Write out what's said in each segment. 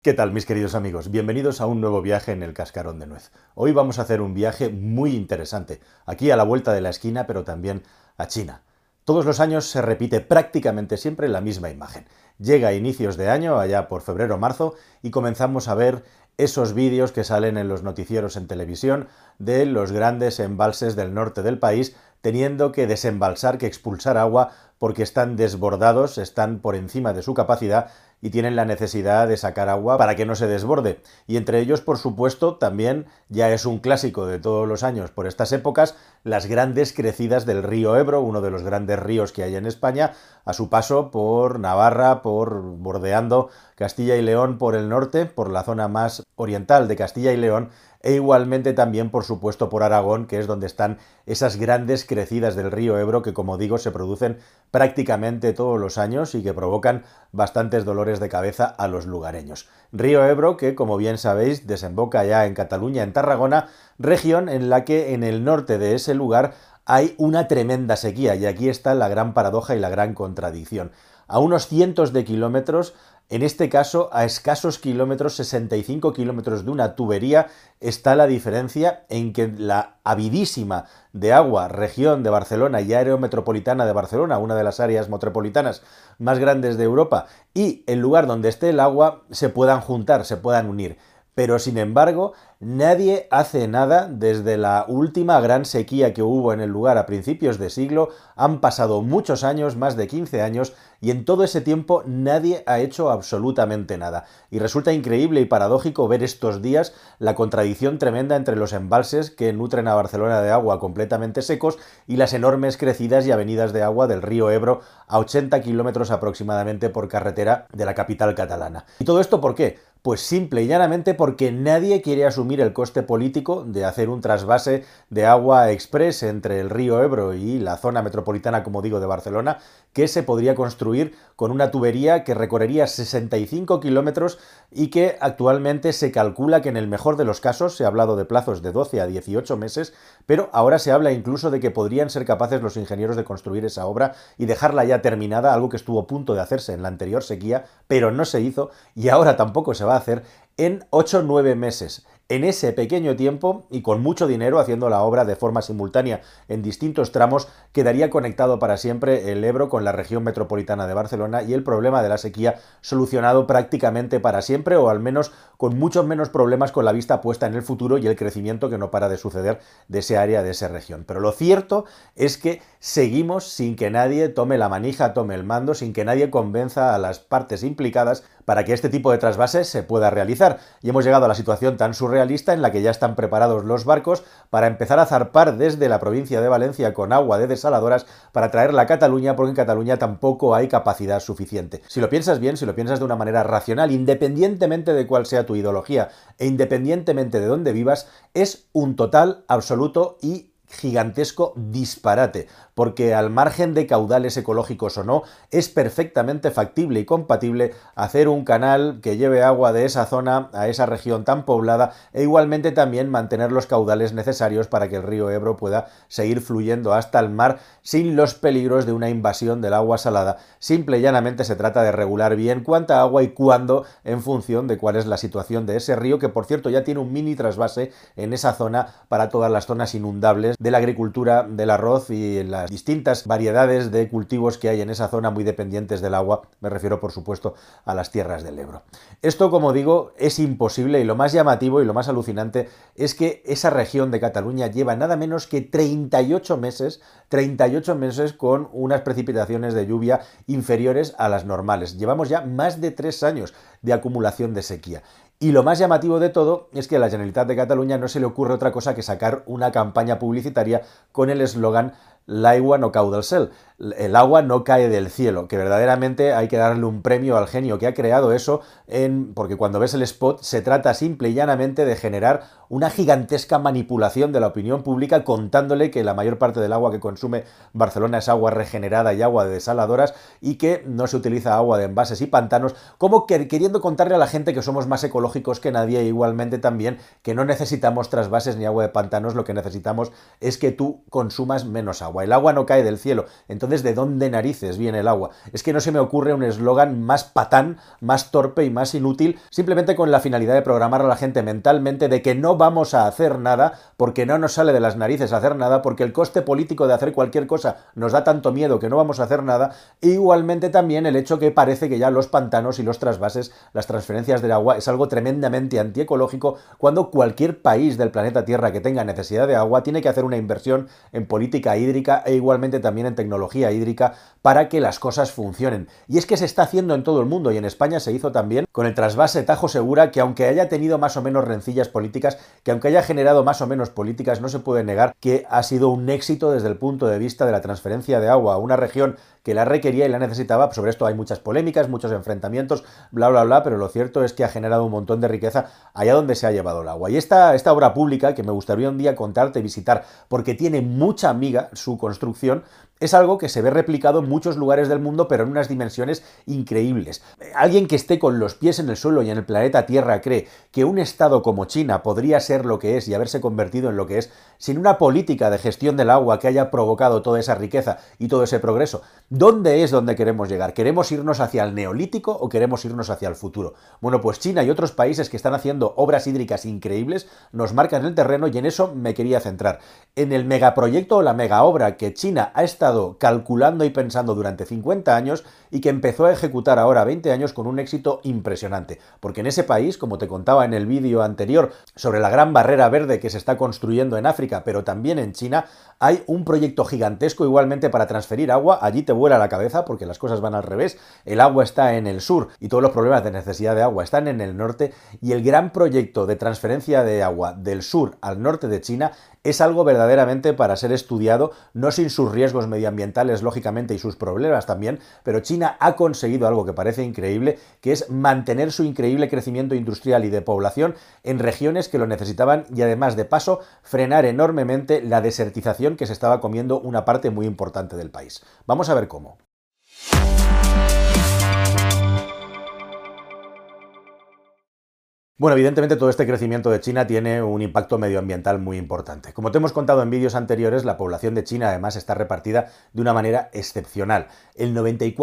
¿Qué tal, mis queridos amigos? Bienvenidos a un nuevo viaje en el Cascarón de Nuez. Hoy vamos a hacer un viaje muy interesante, aquí a la vuelta de la esquina, pero también a China. Todos los años se repite prácticamente siempre la misma imagen. Llega a inicios de año, allá por febrero o marzo, y comenzamos a ver esos vídeos que salen en los noticieros en televisión de los grandes embalses del norte del país teniendo que desembalsar, que expulsar agua porque están desbordados, están por encima de su capacidad y tienen la necesidad de sacar agua para que no se desborde. Y entre ellos, por supuesto, también ya es un clásico de todos los años por estas épocas, las grandes crecidas del río Ebro, uno de los grandes ríos que hay en España, a su paso por Navarra, por bordeando Castilla y León por el norte, por la zona más oriental de Castilla y León, e igualmente también, por supuesto, por Aragón, que es donde están esas grandes crecidas del río Ebro que, como digo, se producen prácticamente todos los años y que provocan bastantes dolores de cabeza a los lugareños. Río Ebro que, como bien sabéis, desemboca ya en Cataluña, en Tarragona, región en la que en el norte de ese lugar hay una tremenda sequía, y aquí está la gran paradoja y la gran contradicción. A unos cientos de kilómetros, en este caso a escasos kilómetros, 65 kilómetros de una tubería, está la diferencia en que la avidísima de agua región de Barcelona y área metropolitana de Barcelona, una de las áreas metropolitanas más grandes de Europa, y el lugar donde esté el agua se puedan juntar, se puedan unir. Pero sin embargo, nadie hace nada desde la última gran sequía que hubo en el lugar a principios de siglo. Han pasado muchos años, más de 15 años, y en todo ese tiempo nadie ha hecho absolutamente nada. Y resulta increíble y paradójico ver estos días la contradicción tremenda entre los embalses que nutren a Barcelona de agua completamente secos y las enormes crecidas y avenidas de agua del río Ebro a 80 kilómetros aproximadamente por carretera de la capital catalana. ¿Y todo esto por qué? Pues simple y llanamente porque nadie quiere asumir el coste político de hacer un trasvase de agua express entre el río Ebro y la zona metropolitana, como digo, de Barcelona, que se podría construir con una tubería que recorrería 65 kilómetros y que actualmente se calcula que en el mejor de los casos, se ha hablado de plazos de 12 a 18 meses, pero ahora se habla incluso de que podrían ser capaces los ingenieros de construir esa obra y dejarla ya terminada, algo que estuvo a punto de hacerse en la anterior sequía, pero no se hizo y ahora tampoco se va a hacer en 8 o 9 meses. En ese pequeño tiempo y con mucho dinero, haciendo la obra de forma simultánea en distintos tramos, quedaría conectado para siempre el Ebro con la región metropolitana de Barcelona y el problema de la sequía solucionado prácticamente para siempre, o al menos con muchos menos problemas con la vista puesta en el futuro y el crecimiento que no para de suceder de ese área, de esa región. Pero lo cierto es que seguimos sin que nadie tome la manija, tome el mando, sin que nadie convenza a las partes implicadas para que este tipo de trasvase se pueda realizar. Y hemos llegado a la situación tan surrealista en la que ya están preparados los barcos para empezar a zarpar desde la provincia de Valencia con agua de desaladoras para traerla a Cataluña, porque en Cataluña tampoco hay capacidad suficiente. Si lo piensas bien, si lo piensas de una manera racional, independientemente de cuál sea tu ideología e independientemente de dónde vivas, es un total, absoluto y gigantesco disparate, porque al margen de caudales ecológicos o no, es perfectamente factible y compatible hacer un canal que lleve agua de esa zona a esa región tan poblada e igualmente también mantener los caudales necesarios para que el río Ebro pueda seguir fluyendo hasta el mar sin los peligros de una invasión del agua salada. Simple y llanamente se trata de regular bien cuánta agua y cuándo en función de cuál es la situación de ese río, que por cierto ya tiene un mini trasvase en esa zona para todas las zonas inundables de la agricultura, del arroz y las distintas variedades de cultivos que hay en esa zona muy dependientes del agua. Me refiero, por supuesto, a las tierras del Ebro. Esto, como digo, es imposible, y lo más llamativo y lo más alucinante es que esa región de Cataluña lleva nada menos que 38 meses con unas precipitaciones de lluvia inferiores a las normales. Llevamos ya más de 3 años de acumulación de sequía. Y lo más llamativo de todo es que a la Generalitat de Cataluña no se le ocurre otra cosa que sacar una campaña publicitaria con el eslogan "L'aigua no cau del cel", el agua no cae del cielo, que verdaderamente hay que darle un premio al genio que ha creado eso, porque cuando ves el spot se trata simple y llanamente de generar una gigantesca manipulación de la opinión pública contándole que la mayor parte del agua que consume Barcelona es agua regenerada y agua de desaladoras y que no se utiliza agua de embalses y pantanos, como queriendo contarle a la gente que somos más ecológicos que nadie, e igualmente también que no necesitamos trasvases ni agua de pantanos, lo que necesitamos es que tú consumas menos agua. agua. El agua no cae del cielo. Entonces, ¿de dónde narices viene el agua? Es que no se me ocurre un eslogan más patán, más torpe y más inútil, simplemente con la finalidad de programar a la gente mentalmente de que no vamos a hacer nada porque no nos sale de las narices hacer nada, porque el coste político de hacer cualquier cosa nos da tanto miedo que no vamos a hacer nada. E igualmente también el hecho que parece que ya los pantanos y los trasvases, las transferencias del agua, es algo tremendamente antiecológico, cuando cualquier país del planeta Tierra que tenga necesidad de agua tiene que hacer una inversión en política hídrica e igualmente también en tecnología hídrica para que las cosas funcionen. Y es que se está haciendo en todo el mundo, y en España se hizo también con el trasvase Tajo Segura, que aunque haya tenido más o menos rencillas políticas, que aunque haya generado más o menos políticas, no se puede negar que ha sido un éxito desde el punto de vista de la transferencia de agua a una región que la requería y la necesitaba. Sobre esto hay muchas polémicas, muchos enfrentamientos, bla, bla, bla, pero lo cierto es que ha generado un montón de riqueza allá donde se ha llevado el agua. Y esta obra pública, que me gustaría un día contarte y visitar, porque tiene mucha miga su construcción, es algo que se ve replicado en muchos lugares del mundo, pero en unas dimensiones increíbles. Alguien que esté con los pies en el suelo y en el planeta Tierra cree que un estado como China podría ser lo que es y haberse convertido en lo que es sin una política de gestión del agua que haya provocado toda esa riqueza y todo ese progreso. ¿Dónde es donde queremos llegar? ¿Queremos irnos hacia el neolítico o queremos irnos hacia el futuro? Bueno, pues China y otros países que están haciendo obras hídricas increíbles nos marcan el terreno, y en eso me quería centrar. En el megaproyecto o la megaobra que China ha estado calculando y pensando durante 50 años y que empezó a ejecutar ahora 20 años con un éxito impresionante. Porque en ese país, como te contaba en el vídeo anterior sobre la gran barrera verde que se está construyendo en África, pero también en China, hay un proyecto gigantesco igualmente para transferir agua. Allí te vuela la cabeza porque las cosas van al revés. El agua está en el sur y todos los problemas de necesidad de agua están en el norte, y el gran proyecto de transferencia de agua del sur al norte de China es algo verdaderamente para ser estudiado, no sin sus riesgos medioambientales, lógicamente, y sus problemas también, pero China ha conseguido algo que parece increíble, que es mantener su increíble crecimiento industrial y de población en regiones que lo necesitaban, y además, de paso, frenar enormemente la desertización que se estaba comiendo una parte muy importante del país. Vamos a ver cómo. Bueno, evidentemente todo este crecimiento de China tiene un impacto medioambiental muy importante. Como te hemos contado en vídeos anteriores, la población de China además está repartida de una manera excepcional. El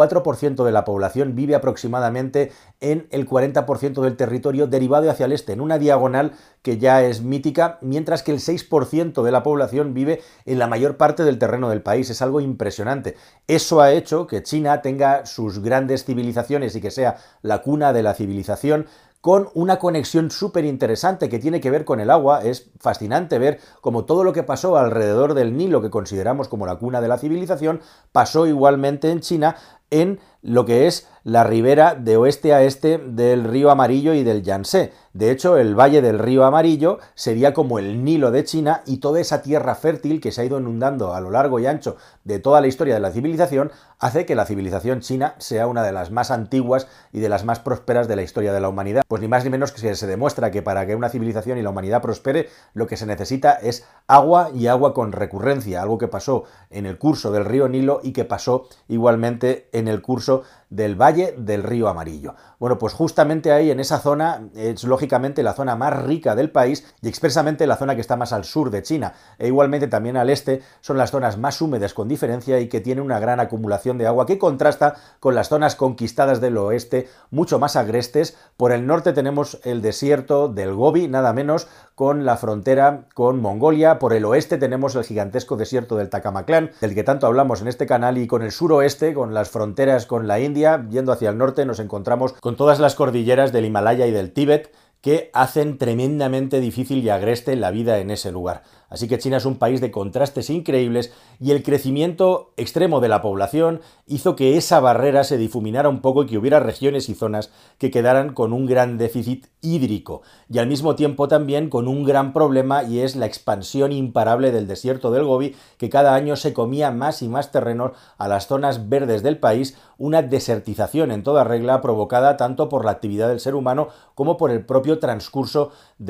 94% de la población vive aproximadamente en el 40% del territorio derivado hacia el este, en una diagonal que ya es mítica, mientras que el 6% de la población vive en la mayor parte del terreno del país. Es algo impresionante. Eso ha hecho que China tenga sus grandes civilizaciones y que sea la cuna de la civilización, con una conexión súper interesante que tiene que ver con el agua. Es fascinante ver cómo todo lo que pasó alrededor del Nilo, que consideramos como la cuna de la civilización, pasó igualmente en China, en lo que es la ribera de oeste a este del río Amarillo y del Yangtze. De hecho, el valle del río Amarillo sería como el Nilo de China, y toda esa tierra fértil que se ha ido inundando a lo largo y ancho de toda la historia de la civilización hace que la civilización china sea una de las más antiguas y de las más prósperas de la historia de la humanidad. Pues ni más ni menos que se demuestra que para que una civilización y la humanidad prospere, lo que se necesita es agua, y agua con recurrencia, algo que pasó en el curso del río Nilo y que pasó igualmente en el curso del valle del río Amarillo. Bueno, pues justamente ahí, en esa zona, es lógicamente la zona más rica del país, y expresamente la zona que está más al sur de China, e igualmente también al este son las zonas más húmedas con diferencia, y que tiene una gran acumulación de agua que contrasta con las zonas conquistadas del oeste, mucho más agrestes. Por el norte tenemos el desierto del Gobi, nada menos, con la frontera con Mongolia. Por el oeste tenemos el gigantesco desierto del Tacamaclán, del que tanto hablamos en este canal, y con el suroeste, con las fronteras con la India, yendo hacia el norte, nos encontramos con todas las cordilleras del Himalaya y del Tíbet, que hacen tremendamente difícil y agreste la vida en ese lugar. Así que China es un país de contrastes increíbles, y el crecimiento extremo de la población hizo que esa barrera se difuminara un poco y que hubiera regiones y zonas que quedaran con un gran déficit hídrico, y al mismo tiempo también con un gran problema, y es la expansión imparable del desierto del Gobi, que cada año se comía más y más terrenos a las zonas verdes del país, una desertización en toda regla provocada tanto por la actividad del ser humano como por el propio transcurso de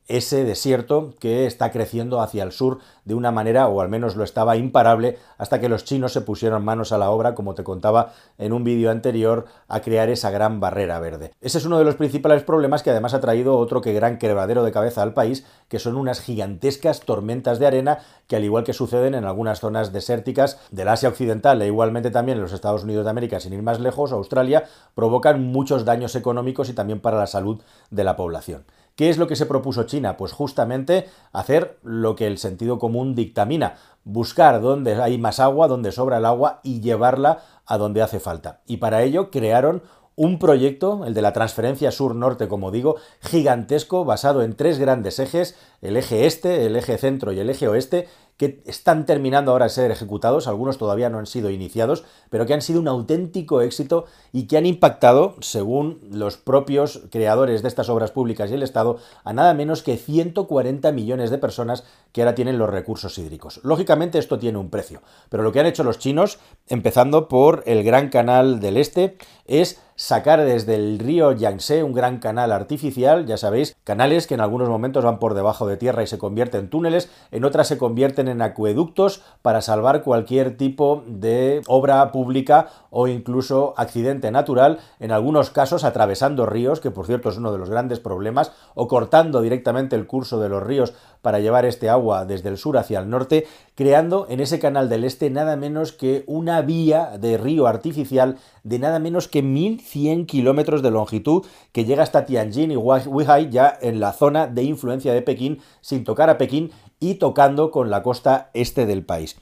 ese desierto que está creciendo hacia el sur de una manera, o al menos lo estaba, imparable, hasta que los chinos se pusieron manos a la obra, como te contaba en un vídeo anterior, a crear esa gran barrera verde. Ese es uno de los principales problemas que además ha traído otro que gran quebradero de cabeza al país, que son unas gigantescas tormentas de arena que, al igual que suceden en algunas zonas desérticas del Asia Occidental e igualmente también en los Estados Unidos de América, sin ir más lejos, Australia, provocan muchos daños económicos y también para la salud de la población. ¿Qué es lo que se propuso China? Pues justamente hacer lo que el sentido común dictamina, buscar dónde hay más agua, dónde sobra el agua y llevarla a donde hace falta. Y para ello crearon un proyecto, el de la transferencia sur-norte, como digo, gigantesco, basado en 3 grandes ejes, el eje este, el eje centro y el eje oeste, que están terminando ahora de ser ejecutados, algunos todavía no han sido iniciados, pero que han sido un auténtico éxito y que han impactado, según los propios creadores de estas obras públicas y el Estado, a nada menos que 140 millones de personas que ahora tienen los recursos hídricos. Lógicamente esto tiene un precio, pero lo que han hecho los chinos, empezando por el Gran Canal del Este, es sacar desde el río Yangtze un gran canal artificial, ya sabéis, canales que en algunos momentos van por debajo de tierra y se convierten en túneles, en otras se convierten en acueductos para salvar cualquier tipo de obra pública o incluso accidente natural, en algunos casos atravesando ríos, que por cierto es uno de los grandes problemas, o cortando directamente el curso de los ríos para llevar este agua desde el sur hacia el norte, creando en ese canal del este nada menos que una vía de río artificial de nada menos que 1.100 kilómetros de longitud, que llega hasta Tianjin y Weihai, ya en la zona de influencia de Pekín, sin tocar a Pekín y tocando con la costa este del país.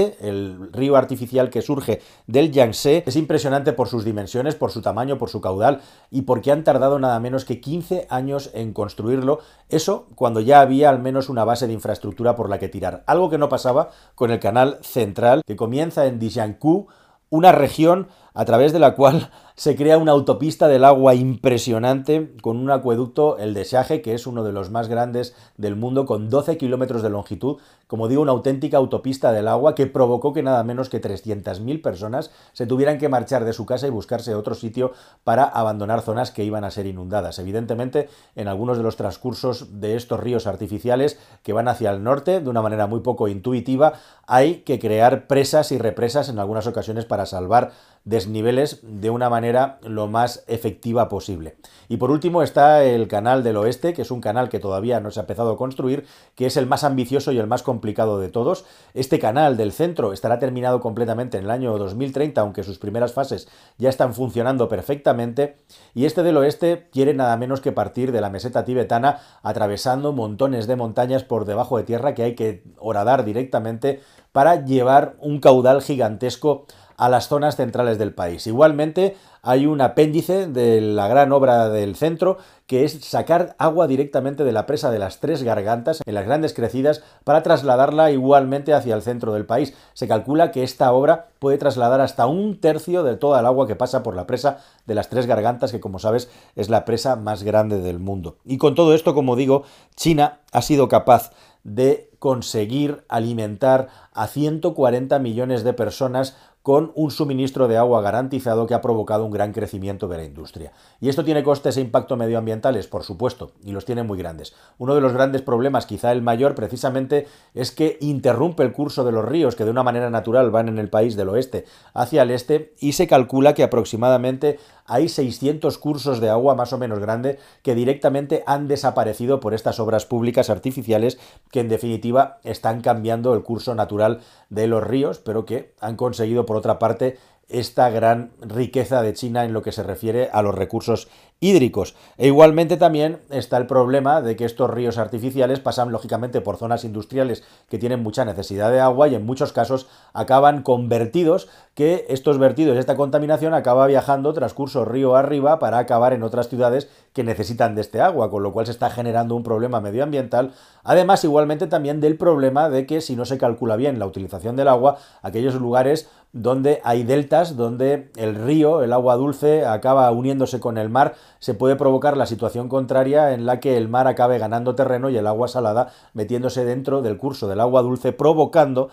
El río artificial que surge del Yangtze, es impresionante por sus dimensiones, por su tamaño, por su caudal y porque han tardado nada menos que 15 años en construirlo. Eso cuando ya había al menos una base de infraestructura por la que tirar. Algo que no pasaba con el canal central, que comienza en Dijiangkou, una región a través de la cual se crea una autopista del agua impresionante con un acueducto, el de Xiahe, que es uno de los más grandes del mundo, con 12 kilómetros de longitud, como digo, una auténtica autopista del agua que provocó que nada menos que 300.000 personas se tuvieran que marchar de su casa y buscarse otro sitio para abandonar zonas que iban a ser inundadas. Evidentemente, en algunos de los transcursos de estos ríos artificiales que van hacia el norte, de una manera muy poco intuitiva, hay que crear presas y represas en algunas ocasiones para salvar desniveles de una manera lo más efectiva posible. Y por último está el canal del oeste, que es un canal que todavía no se ha empezado a construir, que es el más ambicioso y el más complicado de todos. Este canal del centro estará terminado completamente en el año 2030, aunque sus primeras fases ya están funcionando perfectamente. Y este del oeste quiere nada menos que partir de la meseta tibetana, atravesando montones de montañas por debajo de tierra que hay que horadar directamente para llevar un caudal gigantesco a las zonas centrales del país. Igualmente hay un apéndice de la gran obra del centro, que es sacar agua directamente de la presa de las Tres Gargantas en las grandes crecidas para trasladarla igualmente hacia el centro del país. Se calcula que esta obra puede trasladar hasta 1/3 de toda el agua que pasa por la presa de las Tres Gargantas, que como sabes es la presa más grande del mundo. Y con todo esto, como digo, China ha sido capaz de conseguir alimentar a 140 millones de personas con un suministro de agua garantizado que ha provocado un gran crecimiento de la industria. ¿Y esto tiene costes e impacto medioambientales? Por supuesto, y los tiene muy grandes. Uno de los grandes problemas, quizá el mayor, precisamente, es que interrumpe el curso de los ríos, que de una manera natural van en el país del oeste hacia el este, y se calcula que aproximadamente hay 600 cursos de agua más o menos grandes que directamente han desaparecido por estas obras públicas artificiales que en definitiva están cambiando el curso natural de los ríos, pero que han conseguido por otra parte esta gran riqueza de China en lo que se refiere a los recursos hídricos. E igualmente también está el problema de que estos ríos artificiales pasan lógicamente por zonas industriales que tienen mucha necesidad de agua y en muchos casos acaban con vertidos, que estos vertidos, esta contaminación acaba viajando transcurso río arriba para acabar en otras ciudades que necesitan de este agua, con lo cual se está generando un problema medioambiental. Además, igualmente también del problema de que si no se calcula bien la utilización del agua, aquellos lugares donde hay deltas, donde el río, el agua dulce, acaba uniéndose con el mar, se puede provocar la situación contraria en la que el mar acabe ganando terreno y el agua salada metiéndose dentro del curso del agua dulce, provocando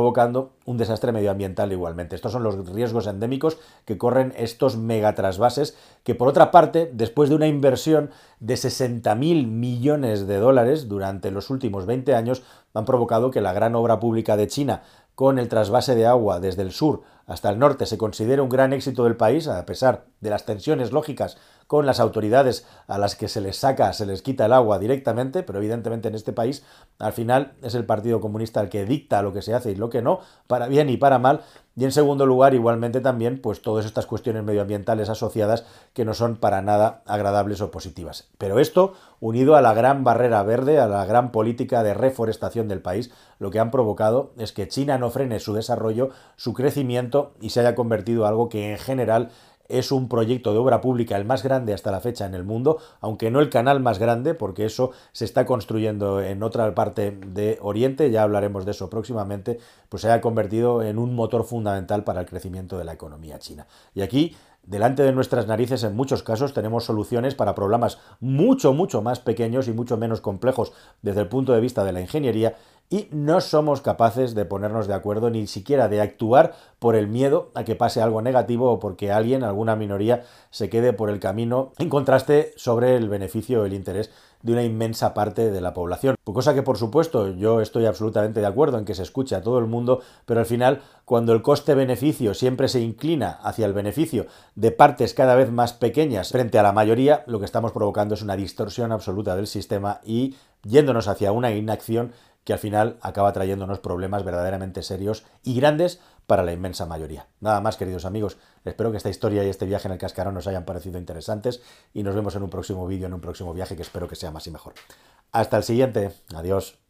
un desastre medioambiental igualmente. Estos son los riesgos endémicos que corren estos megatrasvases, que por otra parte, después de una inversión de 60.000 millones de dólares durante los últimos 20 años, han provocado que la gran obra pública de China, con el trasvase de agua desde el sur hasta el norte, se considera un gran éxito del país, a pesar de las tensiones lógicas con las autoridades a las que se les quita el agua directamente, pero evidentemente en este país al final es el Partido Comunista el que dicta lo que se hace y lo que no, para bien y para mal. Y en segundo lugar, igualmente también, pues todas estas cuestiones medioambientales asociadas que no son para nada agradables o positivas. Pero esto, unido a la gran barrera verde, a la gran política de reforestación del país, lo que han provocado es que China no frene su desarrollo, su crecimiento y se haya convertido en algo que en general es un proyecto de obra pública el más grande hasta la fecha en el mundo, aunque no el canal más grande, porque eso se está construyendo en otra parte de Oriente, ya hablaremos de eso próximamente, pues se haya convertido en un motor fundamental para el crecimiento de la economía china. Y aquí, delante de nuestras narices, en muchos casos tenemos soluciones para problemas mucho más pequeños y mucho menos complejos desde el punto de vista de la ingeniería, y no somos capaces de ponernos de acuerdo ni siquiera de actuar por el miedo a que pase algo negativo o porque alguien, alguna minoría, se quede por el camino en contraste sobre el beneficio o el interés de una inmensa parte de la población. Cosa que, por supuesto, yo estoy absolutamente de acuerdo en que se escuche a todo el mundo, pero al final, cuando el coste-beneficio siempre se inclina hacia el beneficio de partes cada vez más pequeñas frente a la mayoría, lo que estamos provocando es una distorsión absoluta del sistema y yéndonos hacia una inacción que al final acaba trayéndonos problemas verdaderamente serios y grandes para la inmensa mayoría. Nada más, queridos amigos, espero que esta historia y este viaje en el cascarón nos hayan parecido interesantes y nos vemos en un próximo vídeo, en un próximo viaje que espero que sea más y mejor. Hasta el siguiente, adiós.